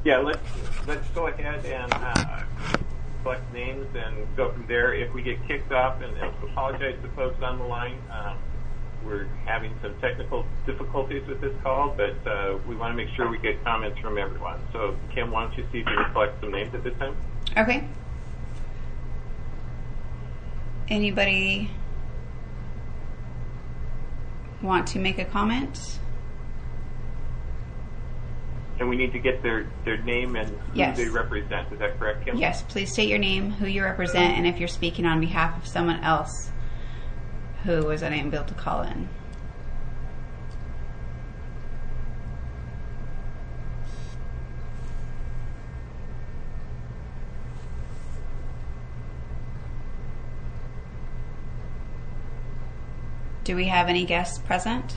Yeah, let's go ahead and select names and go from there. If we get kicked off, and apologize to folks on the line, we're having some technical difficulties with this call, but we want to make sure we get comments from everyone. So, Kim, why don't you see if you can select some names at this time? Okay. Anybody want to make a comment? And we need to get their name and who Yes. they represent. Is that correct, Kim? Yes, please state your name, who you represent, and if you're speaking on behalf of someone else who was unable to call in. Do we have any guests present?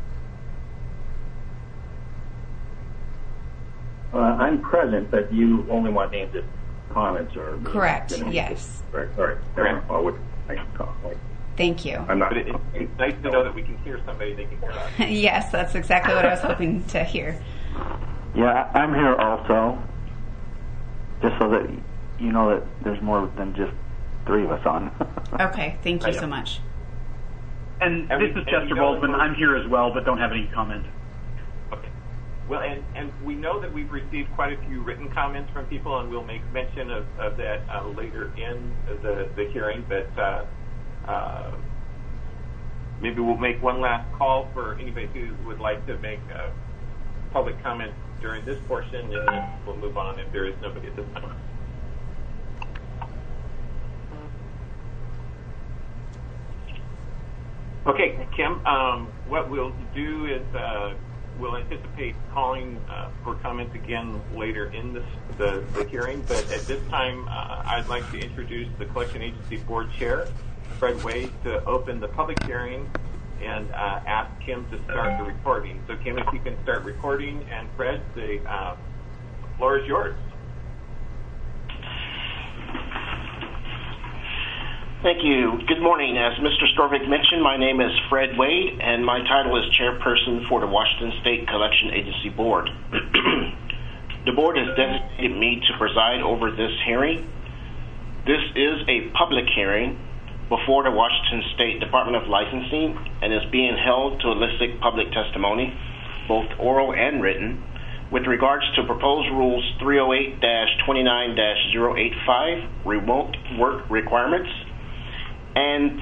I'm present, but you only want names if comments or... Correct, yes. Right, all right. Correct. I can call. Thank you. I'm not... But it's nice to know that we can hear somebody they can hear us. Yes, that's exactly what I was hoping to hear. Yeah, I'm here also, just so that you know that there's more than just three of us on. Okay, thank you so much. And this is Chester Baldwin. I'm here as well, but don't have any comment. Okay. Well, and we know that we've received quite a few written comments from people, and we'll make mention of that later in the hearing, but maybe we'll make one last call for anybody who would like to make public comment during this portion, and then we'll move on if there is nobody at this time. Okay, Kim, what we'll do is we'll anticipate calling for comments again later in the hearing, but at this time I'd like to introduce the Collection Agency Board Chair, Fred Wade, to open the public hearing and ask Kim to start the recording. So Kim, if you can start recording, and Fred, the floor is yours. Thank you. Good morning. As Mr. Storvik mentioned, my name is Fred Wade, and my title is Chairperson for the Washington State Collection Agency Board. The board has designated me to preside over this hearing. This is a public hearing before the Washington State Department of Licensing and is being held to elicit public testimony, both oral and written, with regards to proposed rules 308-29-085, remote work requirements, and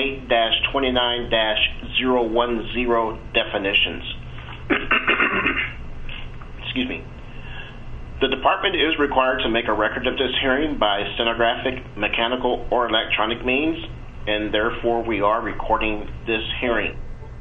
308-29-010 definitions. Excuse me. The department is required to make a record of this hearing by stenographic, mechanical, or electronic means, and therefore we are recording this hearing.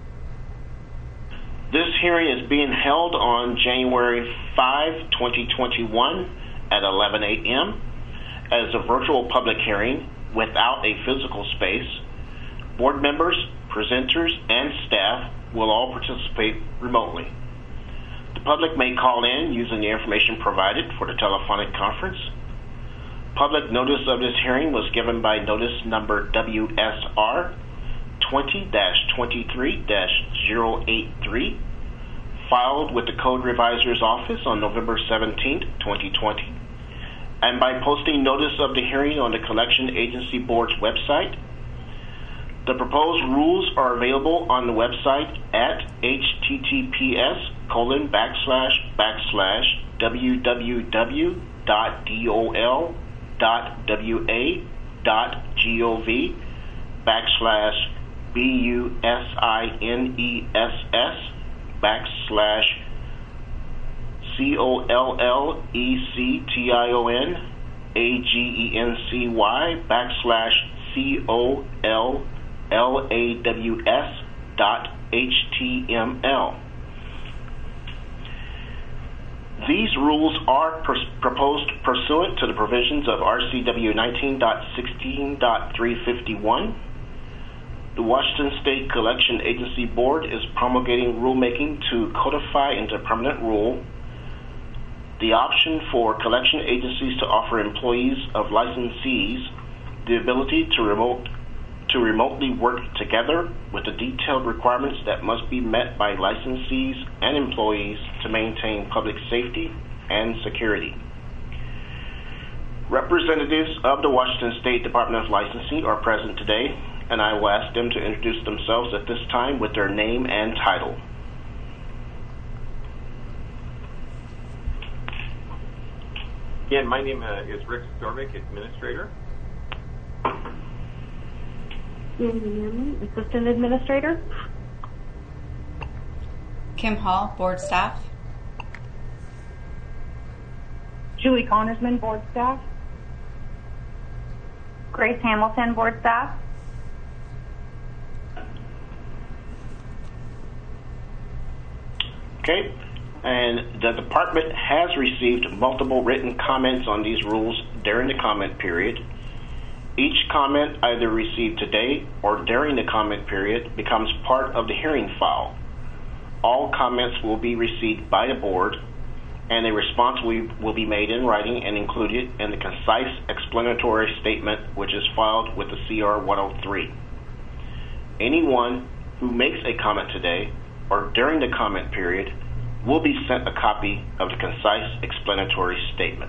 This hearing is being held on January 5, 2021 at 11 a.m. as a virtual public hearing without a physical space. Board members, presenters, and staff will all participate remotely. The public may call in using the information provided for the telephonic conference. Public notice of this hearing was given by notice number WSR 20-23-083, filed with the Code Revisor's Office on November 17, 2020. And by posting notice of the hearing on the Collection Agency Board's website. The proposed rules are available on the website at https://www.DOL.WA./COLLAWS.html. These rules are proposed pursuant to the provisions of RCW 19.16.351. The Washington State Collection Agency Board is promulgating rulemaking to codify into permanent rule the option for collection agencies to offer employees of licensees the ability to remotely work together with the detailed requirements that must be met by licensees and employees to maintain public safety and Security. Representatives of the Washington State Department of Licensing are present today, and I will ask them to introduce themselves at this time with their name and title. Again, my name is Rick Storvik, Administrator. Sandy Manley, Assistant Administrator. Kim Hall, Board Staff. Julie Connersman, Board Staff. Grace Hamilton, Board Staff. Okay, and the department has received multiple written comments on these rules during the comment period. Each comment either received today or during the comment period becomes part of the hearing file. All comments will be received by the board, and a response will be made in writing and included in the concise explanatory statement which is filed with the CR 103. Anyone who makes a comment today or during the comment period will be sent a copy of the concise explanatory statement.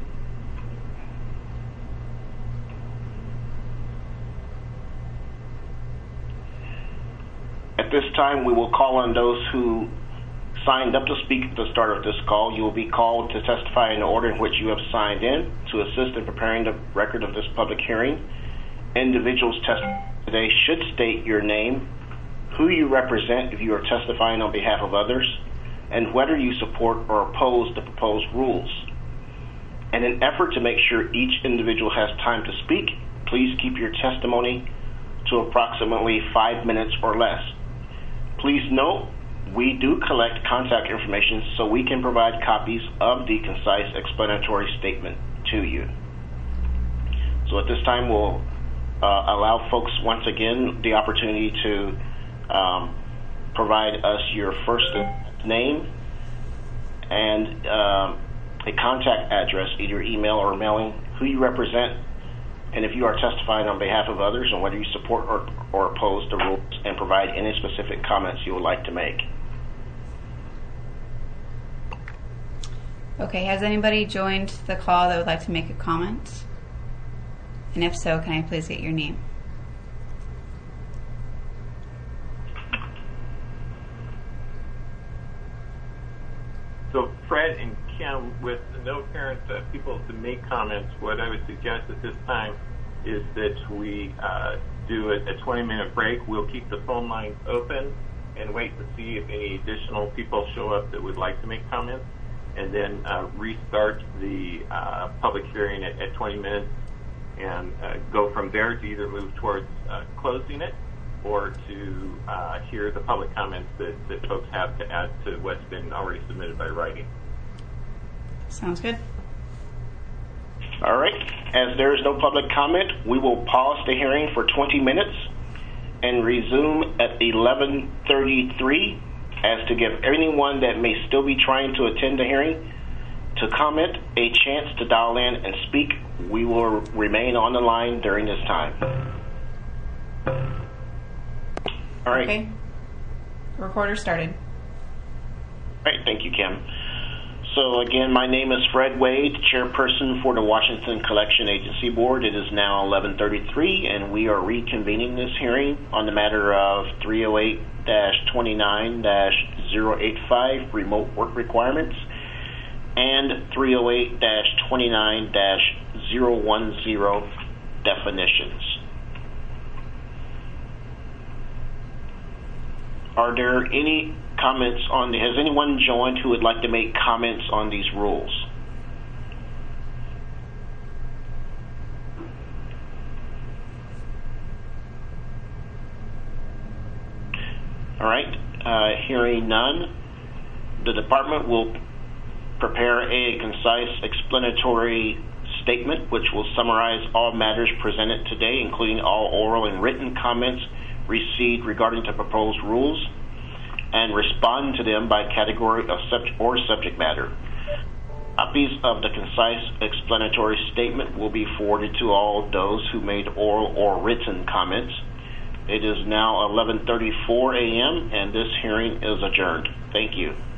At this time, we will call on those who signed up to speak at the start of this call. You will be called to testify in the order in which you have signed in to assist in preparing the record of this public hearing. Individuals testifying today should state your name, who you represent if you are testifying on behalf of others, and whether you support or oppose the proposed rules. In an effort to make sure each individual has time to speak, please keep your testimony to approximately 5 minutes or less. Please note, we do collect contact information so we can provide copies of the concise explanatory statement to you. So at this time, we'll allow folks once again the opportunity to provide us your first name and a contact address, either email or mailing, who you represent, and if you are testifying on behalf of others, and whether you support or oppose the rules, and provide any specific comments you would like to make. Okay, has anybody joined the call that would like to make a comment? And if so, can I please get your name? So Fred and Kim, with no apparent people to make comments, what I would suggest at this time is that we do a 20-minute break. We'll keep the phone lines open and wait to see if any additional people show up that would like to make comments, and then restart the public hearing at 20 minutes and go from there to either move towards closing it or to hear the public comments that folks have to add to what's been already submitted by writing. Sounds good. All right. As there is no public comment, we will pause the hearing for 20 minutes and resume at 11:33 as to give anyone that may still be trying to attend the hearing to comment a chance to dial in and speak. We will remain on the line during this time. All right. Okay. Recorder started. All right. Thank you, Kim. So again, my name is Fred Wade, chairperson for the Washington Collection Agency Board. It is now 11:33, and we are reconvening this hearing on the matter of 308-29-085 remote work requirements and 308-29-010 definitions. Are there any comments on has anyone joined who would like to make comments on these rules? All right, hearing none, the department will prepare a concise explanatory statement which will summarize all matters presented today, including all oral and written comments received regarding the proposed rules, and respond to them by category of subject matter. Copies of the concise explanatory statement will be forwarded to all those who made oral or written comments. It is now 11:34 a.m. and this hearing is adjourned. Thank you.